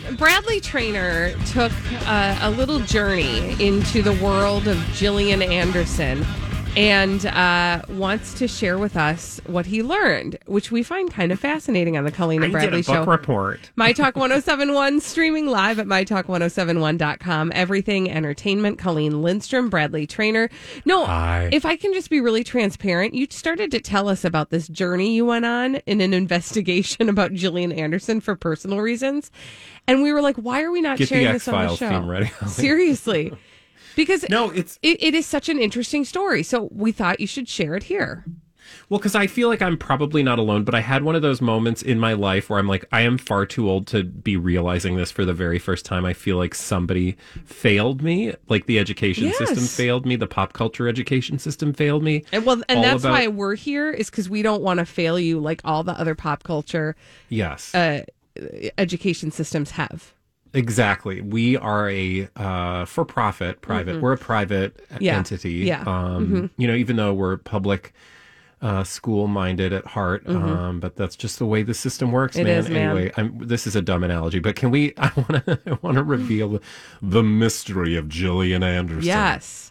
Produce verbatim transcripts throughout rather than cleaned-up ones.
Bradley Traynor took uh, a little journey into the world of Gillian Anderson and uh, wants to share with us what he learned, which we find kind of fascinating on the Colleen and I Bradley did a book Show. report. My Talk one oh seven one, streaming live at my talk one oh seven one dot com. Everything Entertainment. Colleen Lindstrom, Bradley Traynor. No, Hi. If I can just be really transparent, you started to tell us about this journey you went on in an investigation about Gillian Anderson for personal reasons. And we were like, why are we not Get sharing the this on the X-Files show? theme ready. Seriously. Because No, it's it, it is such an interesting story. So we thought you should share it here. well, because I feel like I'm probably not alone, but I had one of those moments in my life where I'm like, I am far too old to be realizing this for the very first time. I feel like somebody failed me, like the education Yes. system failed me, the pop culture education system failed me. And well, and All that's about- why we're here, is because we don't want to fail you like all the other pop culture Yes. uh, education systems have. Exactly. We are a uh, for-profit private. Mm-hmm. We're a private Yeah. entity. Yeah. Um, Mm-hmm. You know, even though we're public uh, school-minded at heart, um, but that's just the way the system works, Mm-hmm. It man. is, man. Anyway, I'm, this is a dumb analogy, but can we? I want to. I want to reveal the mystery of Gillian Anderson. Yes.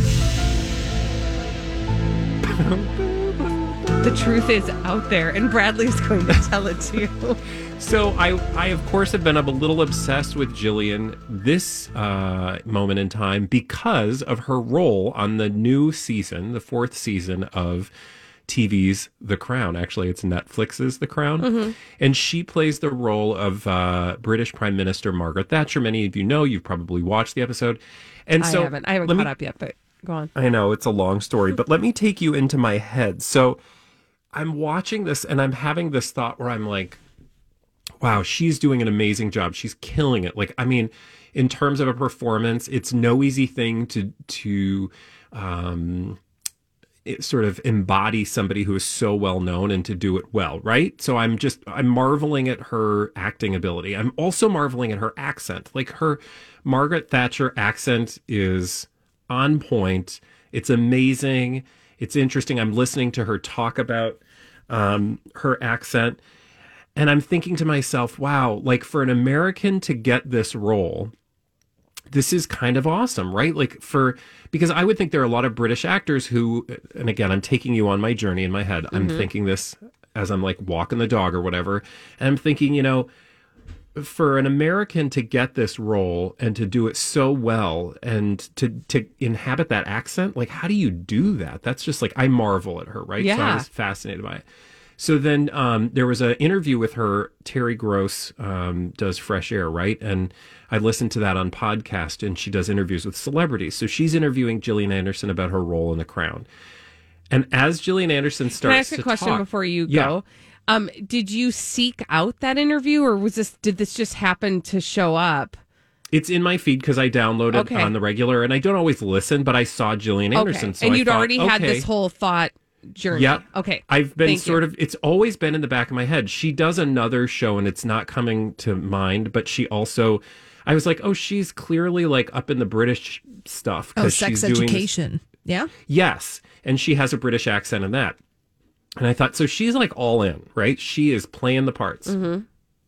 The truth is out there, and Bradley's going to tell it to you. So I, I of course have been a little obsessed with Gillian this uh, moment in time because of her role on the new season, the fourth season of T V's The Crown. Actually, it's Netflix's The Crown. Mm-hmm. And she plays the role of uh, British Prime Minister Margaret Thatcher. Many of you know, you've probably watched the episode. And so I haven't. I haven't let caught me- up yet, but go on. I know it's a long story, but let me take you into my head. So I'm watching this and I'm having this thought where I'm like, wow, she's doing an amazing job. She's killing it. Like, I mean, in terms of a performance, it's no easy thing to, to, um, it sort of embody somebody who is so well known and to do it well, right? So I'm just, I'm marveling at her acting ability. I'm also marveling at her accent. Like, her Margaret Thatcher accent is on point. It's amazing. It's interesting. I'm listening to her talk about um, her accent. And I'm thinking to myself, wow, like, for an American to get this role, this is kind of awesome, right? Like, for, because I would think there are a lot of British actors who, and again, I'm taking you on my journey in my head. I'm thinking this as I'm like walking the dog or whatever. And I'm thinking, you know, for an American to get this role and to do it so well and to, to inhabit that accent, like, how do you do that? That's just like, I marvel at her, right? So I Yeah. was fascinated by it. So then um, there was an interview with her. Terry Gross um, does Fresh Air, right? And I listened to that on podcast, and she does interviews with celebrities. So she's interviewing Gillian Anderson about her role in The Crown. And as Gillian Anderson starts Can I ask a to question talk- before you Yeah. go? Um, did you seek out that interview, or was this? Did this just happen to show up? It's in my feed because I download it Okay. on the regular, and I don't always listen, but I saw Gillian Anderson. Okay, So and I you'd thought, already had okay. this whole thought journey. Yeah. Okay. I've been Thank sort you. of, it's always been in the back of my head. She does another show and it's not coming to mind, but she also, I was like, oh, she's clearly like up in the British stuff. Oh, 'cause sex she's doing this- education. Yeah. Yes. And she has a British accent in that. And I thought, so she's like all in, right? She is playing the parts. Mm-hmm.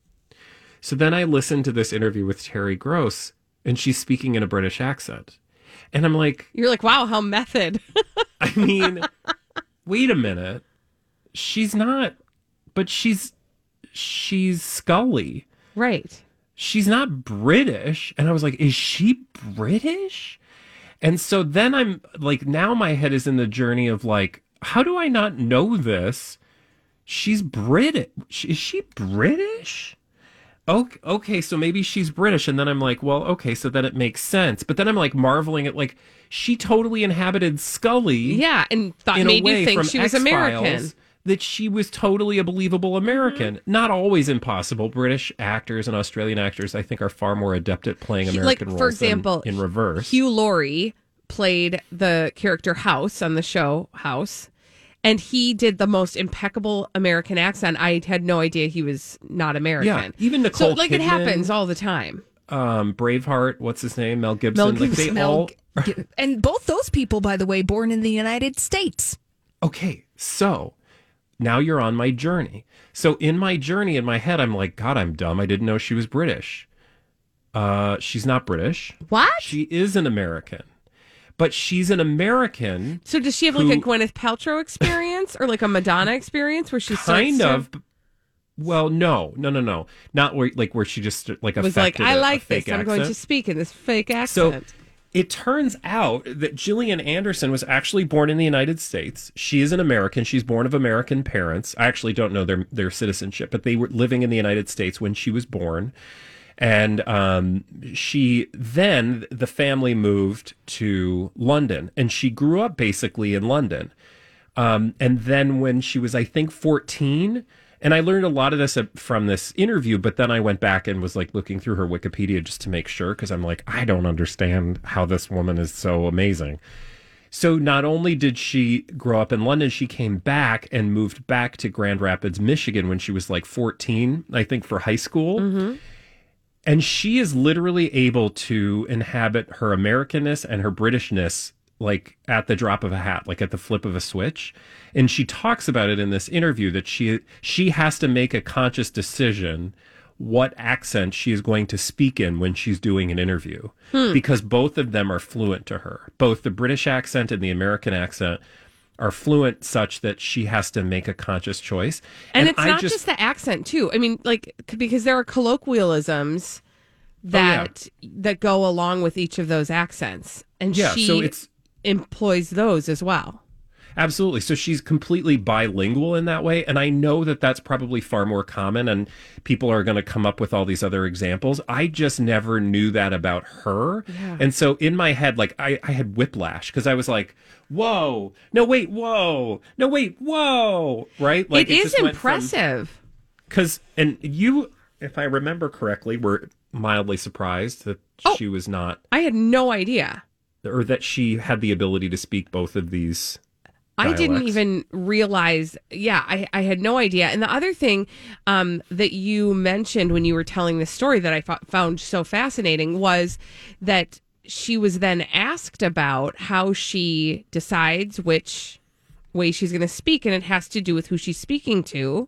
So then I listened to this interview with Terry Gross and she's speaking in a British accent. And I'm like, You're like, wow, how method. I mean, wait a minute. She's not, but she's, she's Scully. Right. She's not British. And I was like, is she British? And so then I'm like, now my head is in the journey of like, how do I not know this? She's British. Is she British? Okay, okay, so maybe she's British. And then I'm like, well, okay, so then it makes sense. But then I'm like marveling at like, she totally inhabited Scully. Yeah, and thought in a made way you think from she was X-Files, American. that she was totally a believable American. Mm-hmm. Not always impossible. British actors and Australian actors, I think, are far more adept at playing He- American like, roles for than example, in reverse. Hugh Laurie played the character House on the show House, and he did the most impeccable American accent. I had no idea he was not American. Yeah, even Nicole So, like, it Kidman, happens all the time. um, Braveheart, what's his name? Mel Gibson. Mel Like, they Gibson. all. And both those people, by the way, born in the United States. Okay, so now you're on my journey. So in my journey in my head, I'm like, God, I'm dumb. I didn't know she was British. Uh, she's not British. What? She is an American. But she's an American. So does she have like a Gwyneth Paltrow experience or like a Madonna experience where she kind starts of to... Well, no, no, no, no. Not where like where she just like was like, affected I a- like a fake this. I'm accent. going to speak in this fake So accent. it turns out that Gillian Anderson was actually born in the United States. She is an American. She's born of American parents. I actually don't know their their citizenship, but they were living in the United States when she was born. And um, she then the family moved to London, and she grew up basically in London. Um, and then when she was, I think, fourteen, and I learned a lot of this from this interview, but then I went back and was like looking through her Wikipedia just to make sure, because I'm like, I don't understand how this woman is so amazing. So not only did she grow up in London, she came back and moved back to Grand Rapids, Michigan when she was like fourteen, I think, for high school. Mm-hmm. And she is literally able to inhabit her Americanness and her Britishness like at the drop of a hat, like at the flip of a switch. And she talks about it in this interview that she she has to make a conscious decision what accent she is going to speak in when she's doing an interview, hmm. because both of them are fluent to her. Both the British accent and the American accent are fluent such that she has to make a conscious choice. And, and it's I not just, just the accent too. I mean, like, because there are colloquialisms that oh, yeah. that go along with each of those accents. And yeah, she so it's, employs those as well. Absolutely. So she's completely bilingual in that way. And I know that that's probably far more common and people are going to come up with all these other examples. I just never knew that about her. Yeah. And so in my head, like I, I had whiplash because I was like, whoa, no, wait, whoa, no, wait, whoa. Right? Like it, it is impressive. Because, and you, if I remember correctly, were mildly surprised that oh, she was not. I had no idea. Or that she had the ability to speak both of these dialects. I didn't even realize. Yeah, I, I had no idea. And the other thing um, that you mentioned when you were telling this story that I f- found so fascinating was that she was then asked about how she decides which way she's going to speak. And it has to do with who she's speaking to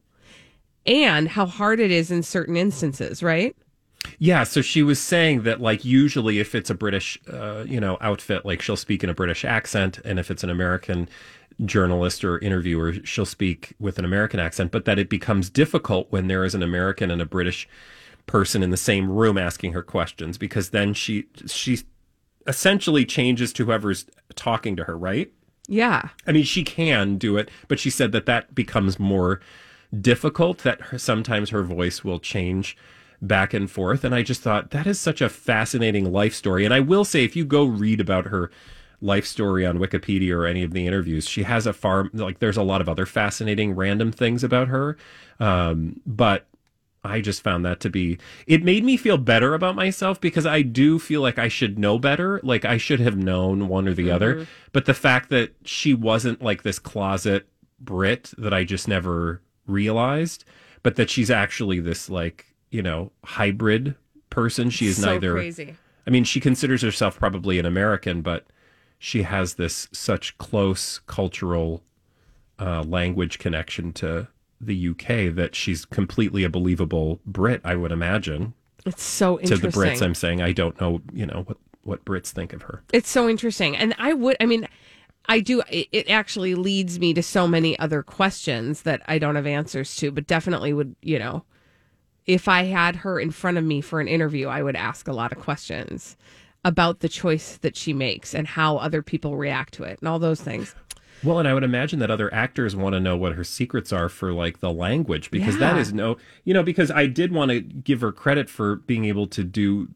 and how hard it is in certain instances, right? Yeah, so she was saying that, like, usually if it's a British, uh, you know, outfit, like, she'll speak in a British accent, and if it's an American journalist or interviewer, she'll speak with an American accent, but that it becomes difficult when there is an American and a British person in the same room asking her questions, because then she she essentially changes to whoever's talking to her, right? Yeah. I mean, she can do it, but she said that that becomes more difficult, that her, sometimes her voice will change back and forth. And I just thought that is such a fascinating life story. And I will say, if you go read about her life story on Wikipedia or any of the interviews, she has a far, like, there's a lot of other fascinating random things about her. Um, but I just found that to be, it made me feel better about myself, because I do feel like I should know better. Like, I should have known one or the mm-hmm. other. But the fact that she wasn't like this closet Brit that I just never realized, but that she's actually this, like, you know, hybrid person. She is so neither. Crazy. I mean, she considers herself probably an American, but she has this such close cultural uh, language connection to the U K that she's completely a believable Brit, I would imagine. It's so interesting. To the Brits, I'm saying, I don't know, you know, what, what Brits think of her. It's so interesting. And I would, I mean, I do, it, it actually leads me to so many other questions that I don't have answers to, but definitely would, you know, if I had her in front of me for an interview, I would ask a lot of questions about the choice that she makes and how other people react to it and all those things. Well, and I would imagine that other actors want to know what her secrets are for, like, the language, because yeah. that is no, you know, because I did want to give her credit for being able to do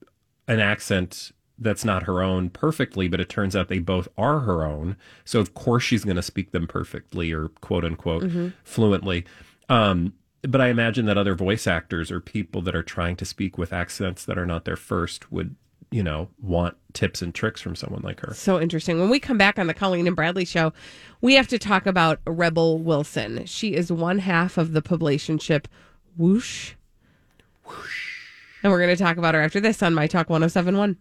an accent that's not her own perfectly, but it turns out they both are her own. So of course she's going to speak them perfectly, or quote unquote mm-hmm. fluently. Um, But I imagine that other voice actors or people that are trying to speak with accents that are not their first would, you know, want tips and tricks from someone like her. So interesting. When we come back on the Colleen and Bradley show, we have to talk about Rebel Wilson. She is one half of the Publicationship Whoosh. Whoosh. And we're going to talk about her after this on My Talk one oh seven one.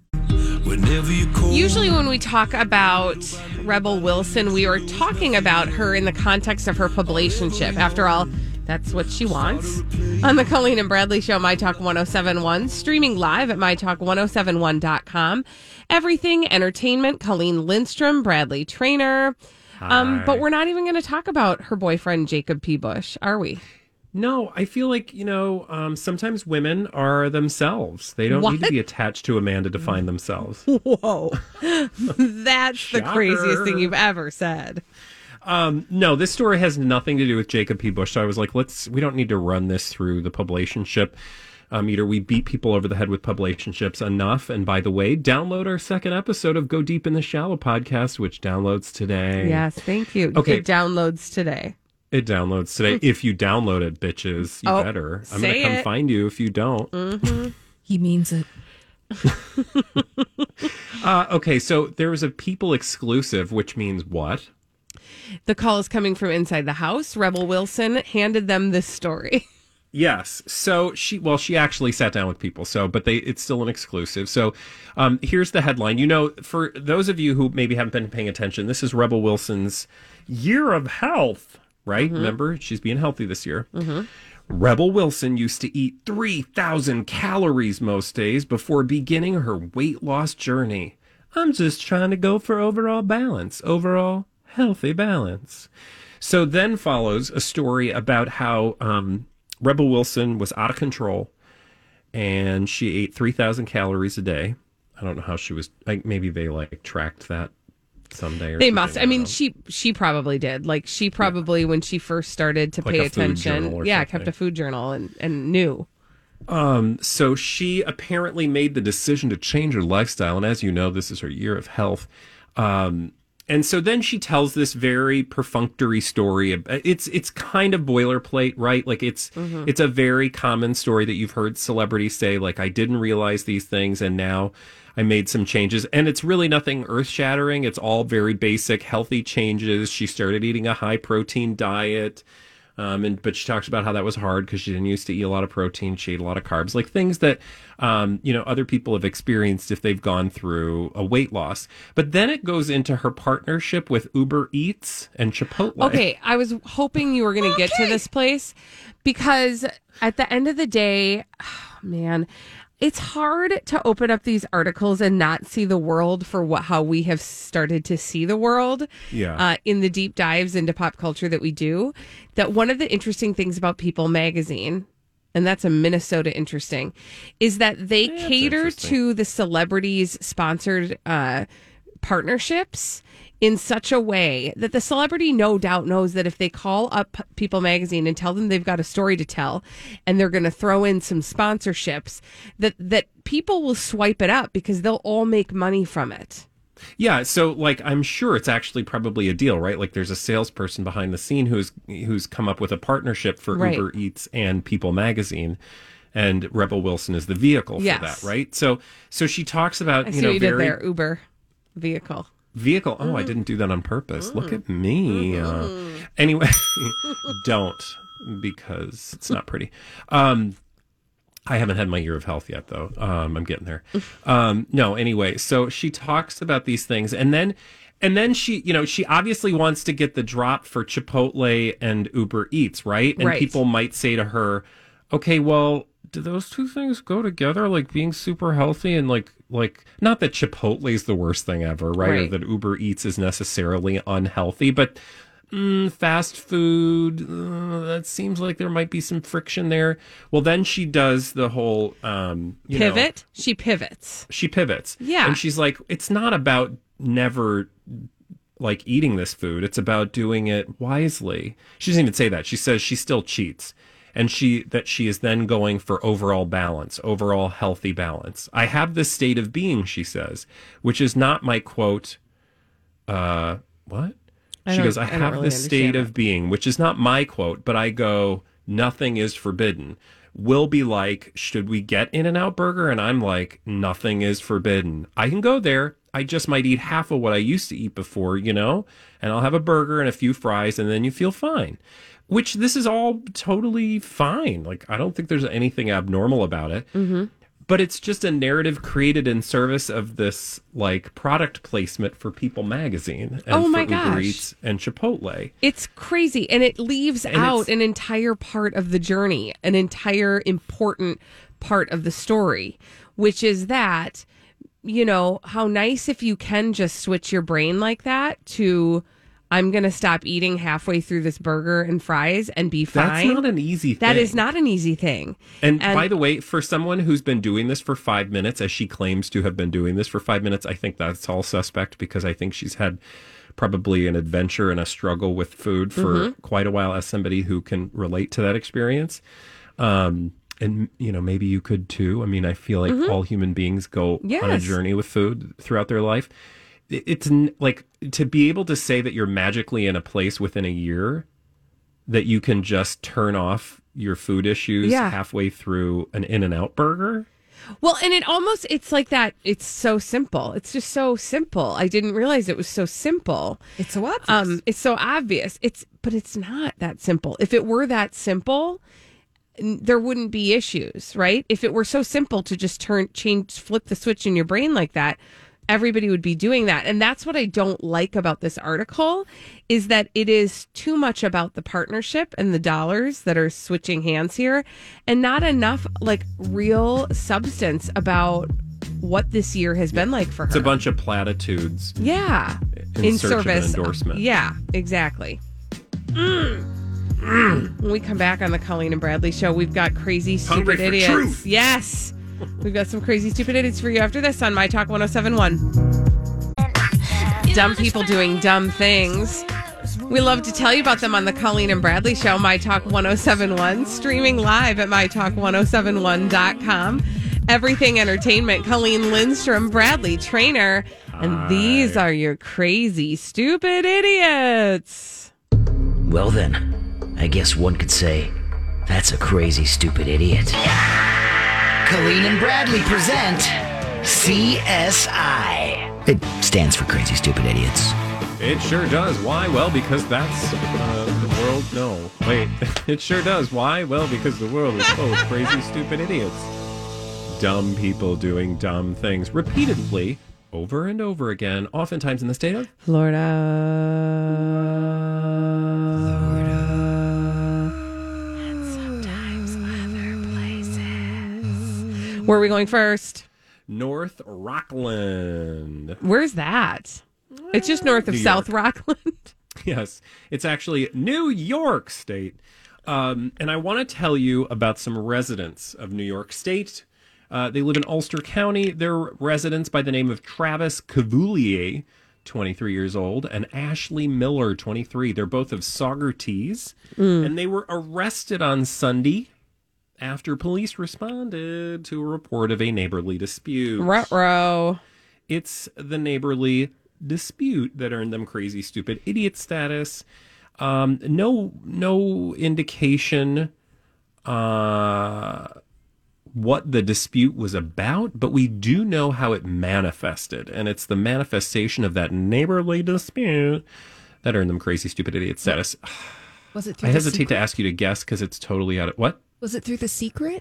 Usually when we talk about Rebel Wilson, we are talking about her in the context of her Publicationship. After all, That's what she wants. On the Colleen and Bradley Show, My Talk one oh seven point one, streaming live at my talk ten seventy-one dot com. Everything Entertainment, Colleen Lindstrom, Bradley Trainer. Um, but we're not even going to talk about her boyfriend, Jacob P. Bush, are we? No, I feel like, you know, um, sometimes women are themselves. They don't What? need to be attached to a man to define themselves. Whoa. That's the craziest thing you've ever said. Um, no, this story has nothing to do with Jacob P. Bush. So I was like, let's, we don't need to run this through the publicationship uh, meter. We beat people over the head with publicationships enough. And by the way, download our second episode of Go Deep in the Shallow podcast, which downloads today. Yes, thank you. Okay. It downloads today. It downloads today. If you download it, bitches, you Oh, better. I'm say going to come it. find you if you don't. Mm-hmm. He means it. uh, okay, so there was a People exclusive, which means what? The call is coming from inside the house. Rebel Wilson handed them this story. Yes. So she, well, she actually sat down with people. So, but they, it's still an exclusive. So, um, here's the headline. You know, for those of you who maybe haven't been paying attention, this is Rebel Wilson's Year of Health, right? Mm-hmm. Remember, she's being healthy this year. Mm-hmm. Rebel Wilson used to eat three thousand calories most days before beginning her weight loss journey. I'm just trying to go for overall balance, overall healthy balance. So then follows a story about how, um, Rebel Wilson was out of control, and she ate three thousand calories a day. I don't know how she was, like, maybe they, like, tracked that someday or They something. must. I, don't mean, know. she she probably did. Like, she probably, when she first started to Like pay a food attention, journal or yeah, something. kept a food journal and, and knew. Um, so she apparently made the decision to change her lifestyle, and as you know, this is her year of health. Um, and so then she tells this very perfunctory story. It's it's kind of boilerplate, right? Like it's mm-hmm. it's a very common story that you've heard celebrities say, like, I didn't realize these things, and now I made some changes. And it's really nothing earth-shattering. It's all very basic, healthy changes. She started eating a high-protein diet. Um, and but she talks about how that was hard because she didn't used to eat a lot of protein. She ate a lot of carbs, like things that, um, you know, other people have experienced if they've gone through a weight loss. But then it goes into her partnership with Uber Eats and Chipotle. Okay, I was hoping you were going to okay. get to this place because at the end of the day, oh, man, it's hard to open up these articles and not see the world for what how we have started to see the world yeah. uh, in the deep dives into pop culture that we do. That one of the interesting things about People magazine, and that's a Minnesota interesting, is that they yeah, cater to the celebrities' sponsored uh, partnerships in such a way that the celebrity no doubt knows that if they call up People magazine and tell them they've got a story to tell and they're going to throw in some sponsorships, that that people will swipe it up because they'll all make money from it. Yeah, so like I'm sure it's actually probably a deal, right? Like there's a salesperson behind the scene who's who's come up with a partnership for right. Uber Eats and People magazine. And Rebel Wilson is the vehicle for yes. that, right? So so she talks about, I you see know, what you very did there, Uber vehicle. Vehicle. Oh, I didn't do that on purpose. Look at me. Uh, anyway, don't, because it's not pretty. Um, I haven't had my year of health yet, though. Um, I'm getting there. Um, no, anyway, so she talks about these things, and then, and then she, you know, she obviously wants to get the drop for Chipotle and Uber Eats, right? And right. people might say to her, okay, well, do those two things go together? Like being super healthy and like, like not that Chipotle is the worst thing ever, right? right? Or that Uber Eats is necessarily unhealthy, but mm, fast food, uh, that seems like there might be some friction there. Well, then she does the whole um, you pivot. Know, she pivots. She pivots. Yeah. And she's like, it's not about never like eating this food. It's about doing it wisely. She doesn't even say that. She says she still cheats. And she that she is then going for overall balance, overall healthy balance. I have this state of being, she says, which is not my quote. Uh, what? She goes, I, I have really this state that. of being, which is not my quote, but I go, nothing is forbidden. Will be like, should we get In-N-Out Burger? And I'm like, nothing is forbidden. I can go there. I just might eat half of what I used to eat before, you know, and I'll have a burger and a few fries, and then you feel fine. Which this is all totally fine. Like, I don't think there's anything abnormal about it. Mm-hmm. but it's just a narrative created in service of this like product placement for People Magazine and Oh, my for Uber gosh. Eats and Chipotle. It's crazy. And it leaves And out it's- an entire part of the journey, an entire important part of the story, which is that, you know, how nice if you can just switch your brain like that to, I'm going to stop eating halfway through this burger and fries and be fine. That's not an easy thing. That is not an easy thing. And, by the way, for someone who's been doing this for five minutes, as she claims to have been doing this for five minutes, I think that's all suspect because I think she's had probably an adventure and a struggle with food for Mm-hmm. quite a while as somebody who can relate to that experience. Um, and, you know, maybe you could too. I mean, I feel like all human beings go on a Mm-hmm. Yes. journey with food throughout their life. It- It's n- like to be able to say that you're magically in a place within a year that you can just turn off your food issues Yeah. halfway through an In-N-Out burger. Well, and it almost, it's like that. It's so simple. It's just so simple. I didn't realize it was so simple. It's so obvious. Um, it's so obvious. It's, but it's not that simple. If it were that simple, n- there wouldn't be issues, right? If it were so simple to just turn, change, flip the switch in your brain like that, everybody would be doing that. And that's what I don't like about this article is that it is too much about the partnership and the dollars that are switching hands here and not enough like real substance about what this year has been like for her. It's a bunch of platitudes. Yeah. In search of an endorsement. Yeah, exactly. Mm. When we come back on the Colleen and Bradley show, we've got crazy, Hungry stupid for idiots. truth. Yes. We've got some crazy, stupid idiots for you after this on My Talk ten seventy-one. Dumb people doing dumb things. We love to tell you about them on the Colleen and Bradley show, My Talk ten seventy-one, streaming live at my talk ten seventy-one dot com. Everything Entertainment, Colleen Lindstrom, Bradley Trainer, and these are your crazy, stupid idiots. Well then, I guess one could say, that's a crazy, stupid idiot. Colleen and Bradley present C S I. It stands for Crazy Stupid Idiots. It sure does. Why? Well, because that's uh, the world. No, wait. It sure does. Why? Well, because the world is full of crazy, stupid idiots. Dumb people doing dumb things repeatedly, over and over again, oftentimes in the state of Florida. And sometimes other places. Where are we going first? North Rockland. Where's that? It's just north of New South York. Rockland. Yes, it's actually New York State. Um, and I want to tell you about some residents of New York State. Uh, they live in Ulster County. They're residents by the name of Travis Cavoulier, twenty-three years old, and Ashley Miller, twenty-three. They're both of Saugerties. And they were arrested on Sunday after police responded to a report of a neighborly dispute. Ruh-roh. It's the neighborly dispute that earned them crazy, stupid idiot status. Um, no, no indication uh, what the dispute was about, but we do know how it manifested, and it's the manifestation of that neighborly dispute that earned them crazy, stupid idiot status. Was it through I the hesitate secret? to ask you to guess because it's totally out of what? Was it through the secret?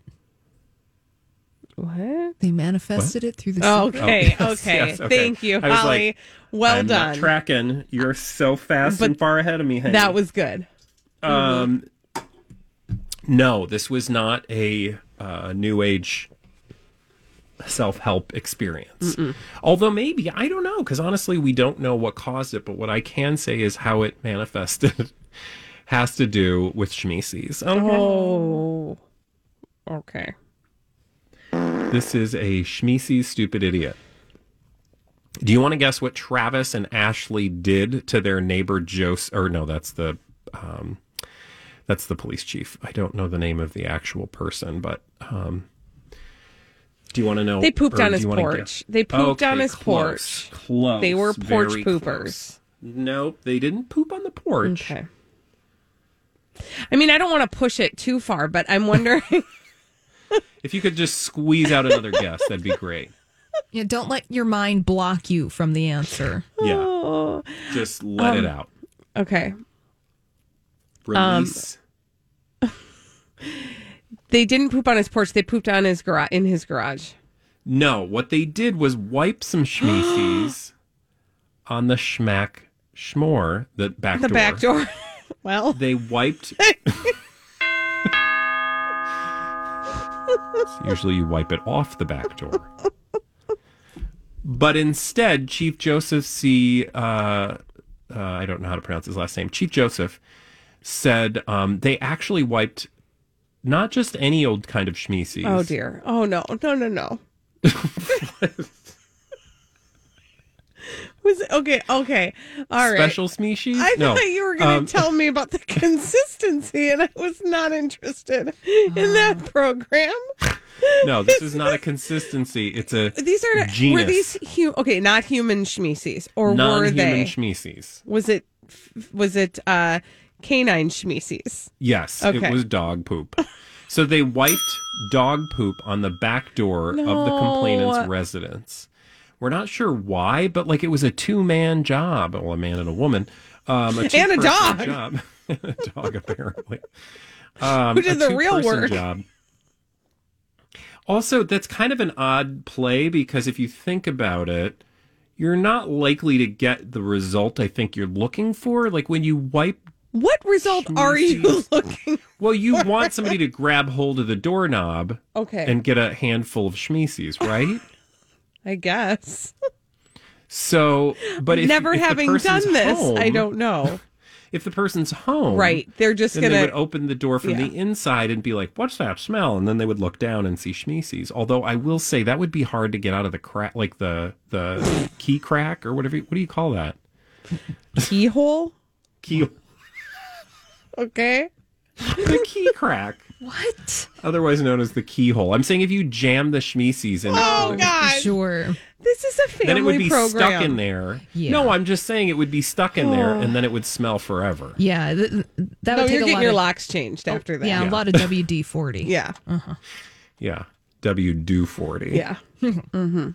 What? They manifested it through the Oh, secret. okay, Oh, yes, okay. yes, okay. Thank you, I was Holly. like, well I'm done. not tracking. You're so fast But and far ahead of me, honey. That was good. Um, no, this was not a uh, new age self-help experience. Although maybe, I don't know, because honestly, we don't know what caused it. But what I can say is how it manifested has to do with schmeezies. Okay. Oh. Okay. This is a schmeezy stupid idiot. Do you want to guess what Travis and Ashley did to their neighbor Joseph? Or no, that's the um, that's the police chief. I don't know the name of the actual person, but um, do you want to know? They pooped or on do his you wanna porch. guess? They pooped on Okay, his close, porch. Close. They were porch very poopers. close. Nope, they didn't poop on the porch. Okay. I mean, I don't want to push it too far, but I'm wondering. If you could just squeeze out another guess, that'd be great. Yeah, don't let your mind block you from the answer. Yeah, Oh, just let it out. okay. Release. They didn't poop on his porch. They pooped on his garage in his garage. No, what they did was wipe some schmeecies on the schmack schmore, the back The door. back door. Well, They wiped. Usually you wipe it off the back door. But instead, Chief Joseph C. Uh, uh, I don't know how to pronounce his last name. Chief Joseph said um, they actually wiped not just any old kind of schmeecies. oh dear. Oh no. No, no, no. Was it okay? Okay. All right. Special species? I no. thought you were going to Um, tell me about the consistency, and I was not interested in that program. No, this is not a consistency. It's a These are genus. were these hu- okay? Not human species, or were non-human they? species. Was it was it uh, canine species? Yes, Okay. it was dog poop. So they wiped dog poop on the back door of the complainant's residence. We're not sure why, but like it was a two-man job. Well, a man and a woman. Um, a And a two-person dog. Job. a dog, apparently. Um, Who did a the real two-person work? Job. Also, that's kind of an odd play because if you think about it, you're not likely to get the result I think you're looking for. Like when you wipe, What result are you Schmeecies. looking? well, you want somebody to grab hold of the doorknob Okay, and get a handful of schmeecies, right? I guess. So, but if, Never if the having person's done this, home- I don't know. If the person's home, Right, they're just then gonna. they would open the door from Yeah. the inside and be like, "What's that smell?" And then they would look down and see schmeecies. Although I will say that would be hard to get out of the crack, like the the key crack or whatever. What do you call that? Keyhole? Key, Okay. the key crack, What? otherwise known as the keyhole. I'm saying if you jam the schmeecies into Oh, it, God. Sure. This is a family then it would be program. stuck in there. Yeah. No, I'm just saying it would be stuck in there, Oh. and then it would smell forever. Yeah, th- th- that No, would take you're a getting lot your of, locks changed after that. yeah, Yeah. a lot of W D forty. Yeah. Yeah, W do forty. Yeah. hmm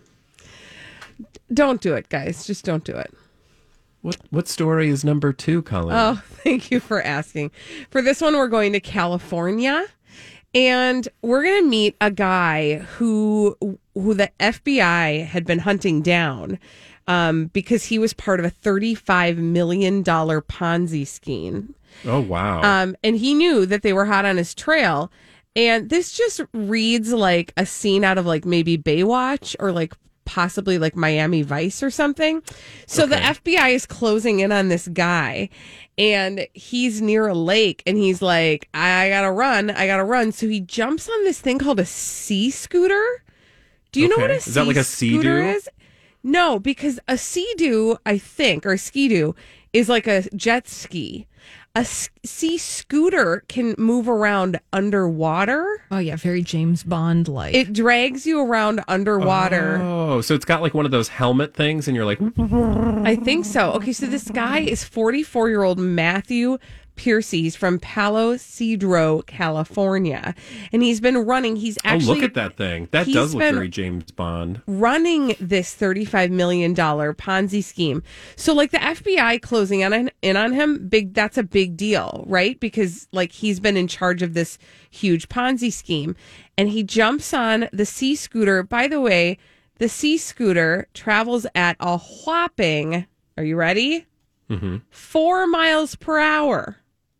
Don't do it, guys. Just don't do it. What what story is number two, Colleen? Oh, thank you for asking. For this one, we're going to California, and we're going to meet a guy who who the F B I had been hunting down um, because he was part of a thirty-five million dollars Ponzi scheme. Oh wow. Um, and he knew that they were hot on his trail. And this just reads like a scene out of like maybe Baywatch or like possibly like Miami Vice or something. So the Okay. F B I is closing in on this guy and he's near a lake and he's like, I gotta run, I gotta run. So he jumps on this thing called a sea scooter. Do you know Okay. what a Is that like a scooter Sea-Doo? is? No, because a Sea-Doo, I think, or a Ski-Doo is like a jet ski. A s- sea scooter can move around underwater. Oh yeah, very James Bond like. It drags you around underwater. Oh, so it's got like one of those helmet things, and you're like, I think so. Okay, so this guy is forty-four-year-old Matthew Piercy. He's from Palo Cedro, California. And he's been running. He's actually oh, look at that thing. That he's does look been- very James Bond. running this thirty-five million dollars Ponzi scheme. So like the F B I closing in, in on him, big that's a big deal, right? Because like he's been in charge of this huge Ponzi scheme and he jumps on the sea scooter. By the way, the sea scooter travels at a whopping, are you ready? Mm-hmm. Four miles per hour.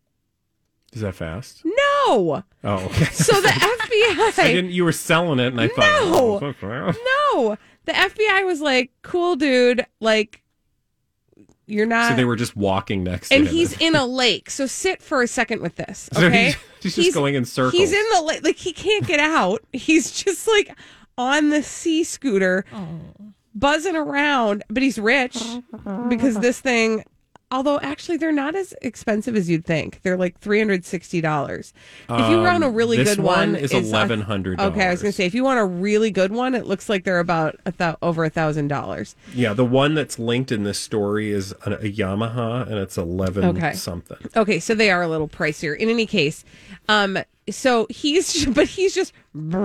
Is that fast? No. Oh, okay. So the F B I I didn't. You were selling it, and I thought, No. oh, so fast. No, the F B I was like, "Cool, dude. Like, you're not." So they were just walking next to and him. he's in a lake. So sit for a second with this, So okay? he's- he's just going in circles. He's in the lake. Like he can't get out. He's just like on the sea scooter, buzzing around. But he's rich because this thing. Although actually they're not as expensive as you'd think. They're like three hundred sixty dollars. If you run a really Um, this good one, one is it's a- eleven hundred dollars. Okay, I was gonna say if you want a really good one, it looks like they're about a thou- over a thousand dollars. Yeah, the one that's linked in this story is a, a Yamaha, and it's eleven Okay. something. Okay, so they are a little pricier. In any case, um, so he's but he's just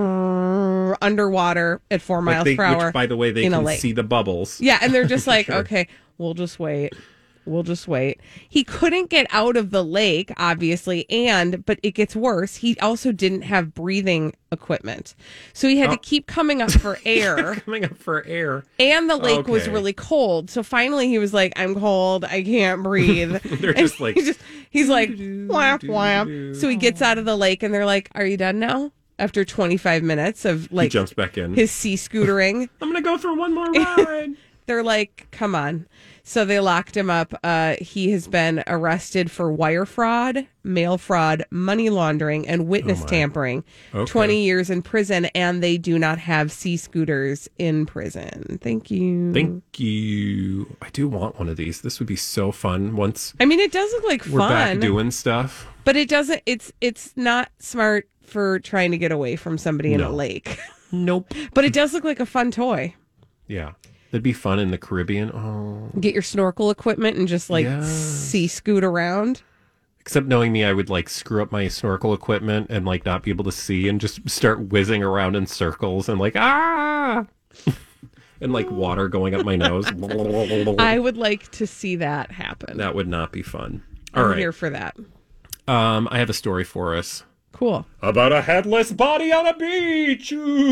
brrr, underwater at four Like miles they, per hour. which, by the way, they in a can lake. see the bubbles. Yeah, and they're just like, Sure. okay, we'll just wait. we'll just wait. He couldn't get out of the lake, obviously, and but it gets worse. He also didn't have breathing equipment, so he had Oh. to keep coming up for air. Coming up for air. And the lake was Okay. really cold, so finally he was like, "I'm cold. I can't breathe." They're And just like, he just, he's like, "Whap whap." So he gets out of the lake, and they're like, "Are you done now?" After twenty-five minutes of he like jumps back in. his sea scootering. I'm gonna go for one more ride. They're like, come on. So they locked him up. Uh, he has been arrested for wire fraud, mail fraud, money laundering, and witness Oh, my. tampering. Okay. twenty years in prison, and they do not have sea scooters in prison. Thank you. Thank you. I do want one of these. This would be so fun once I mean, it does look like we're fun, back doing stuff. but it doesn't. It's it's not smart for trying to get away from somebody in a No. lake. Nope. But it does look like a fun toy. Yeah. That'd be fun in the Caribbean. Oh. Get your snorkel equipment and just like Yes. sea scoot around. Except knowing me, I would like screw up my snorkel equipment and like not be able to see and just start whizzing around in circles and like, ah! and like water going up my nose. I would like to see that happen. That would not be fun. All I'm right. here for that. Um, I have a story for us. Cool. About a headless body on a beach.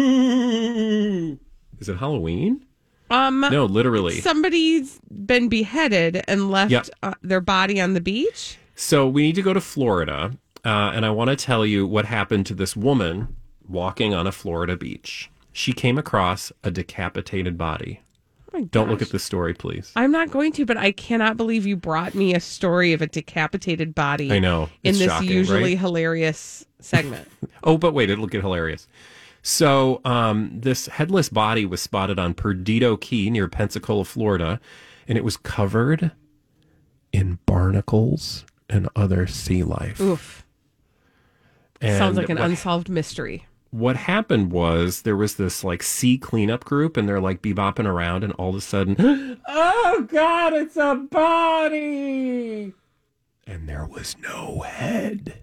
Ooh. Is it Halloween? Um, No, literally. somebody's been beheaded and left Yep. uh, their body on the beach. So we need to go to Florida, uh, and I want to tell you what happened to this woman walking on a Florida beach. She came across a decapitated body. Oh my Don't look gosh. at this story, please. I'm not going to, but I cannot believe you brought me a story of a decapitated body. I know. in It's this shocking, usually right? hilarious segment. Oh, but wait, it'll get hilarious. So, um, this headless body was spotted on Perdido Key near Pensacola, Florida, and it was covered in barnacles and other sea life. Oof. And Sounds like an what, unsolved mystery. what happened was there was this like sea cleanup group, and they're like bebopping around, and all of a sudden, oh God, it's a body, and there was no head.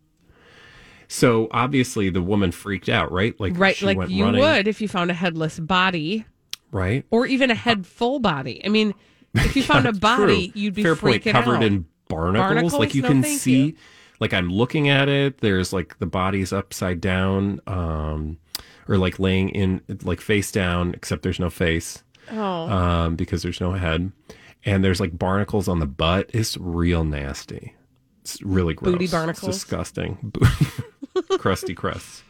So obviously the woman freaked out, right? Like Right, she like went you running, would if you found a headless body right? or even a head full body. I mean, if you found a body, True. you'd be Fair freaking point. Covered out. in barnacles. Barnacles? Like you No, can thank see, you. like I'm looking at it. There's like the body's upside down, um, or like laying in like face down, except there's no face, Oh. um, because there's no head, and there's like barnacles on the butt. It's real nasty. It's really gross. Booty barnacles? It's disgusting. Booty- crusty crusts.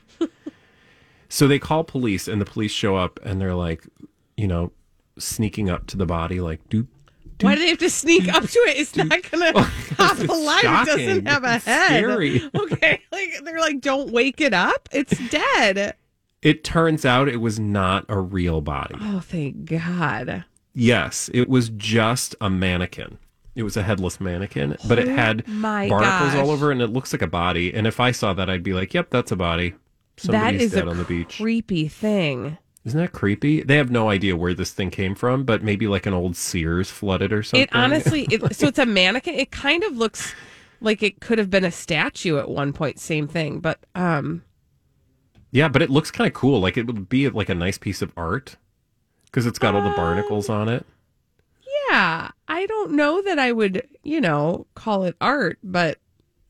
So they call police, and the police show up, and they're like, you know, sneaking up to the body, like, doop. Why do they have to sneak up to it? It's not gonna come it's alive. It shocking. doesn't have a It's head. scary. Okay, like they're like, don't wake it up. It's dead. It turns out it was not a real body. Oh, thank God. Yes, it was just a mannequin. It was a headless mannequin, but it Oh had my barnacles all gosh. over it, and it looks like a body. And if I saw that, I'd be like, yep, that's a body. That Somebody's is dead a on the beach. creepy thing. Isn't that creepy? They have no idea where this thing came from, but maybe like an old Sears flooded or something. It honestly, it, so it's a mannequin. It kind of looks like it could have been a statue at one point. Same thing, but um, Yeah, but it looks kind of cool. Like it would be like a nice piece of art because it's got all the barnacles on it. yeah, I don't know that I would, you know, call it art, but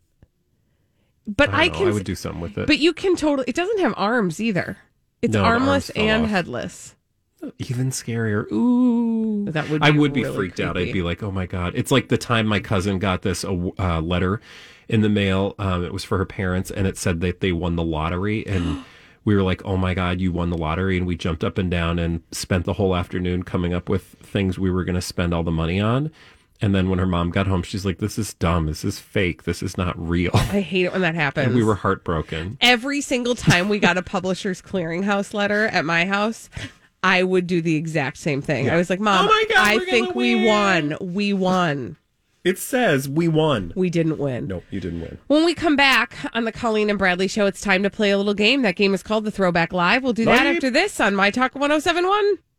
but I, I, don't know, can. I would do something with it. But you can totally. It doesn't have arms either. It's No, the arms armless fell and off. headless. Even scarier. Ooh. That would. Be I would be really freaked out. I'd creepy. be like, oh my God. It's like the time my cousin got this uh, letter in the mail. Um, it was for her parents, and it said that they won the lottery. And we were like, oh my God, you won the lottery. And we jumped up and down and spent the whole afternoon coming up with things we were going to spend all the money on. And then when her mom got home, she's like, this is dumb. This is fake. This is not real. I hate it when that happens. And we were heartbroken. Every single time we got a Publishers Clearinghouse letter at my house, I would do the exact same thing. Yeah. I was like, Mom, Oh my God, I we're think gonna we win." won. We won. It says we won. We didn't win. Nope, you didn't win. When we come back on the Colleen and Bradley show, it's time to play a little game. That game is called the Throwback Live. We'll do that Live. after this on My Talk ten seventy-one.